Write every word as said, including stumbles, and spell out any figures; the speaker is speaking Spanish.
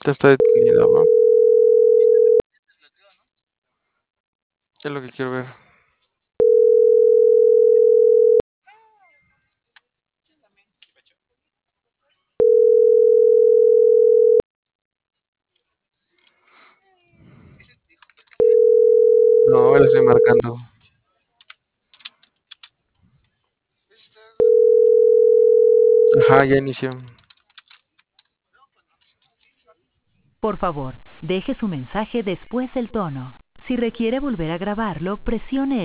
Ya está detenido, ¿no? Es lo que quiero ver. No, ahora estoy marcando. Ajá, ya inició. Por favor, deje su mensaje después del tono. Si requiere volver a grabarlo, presione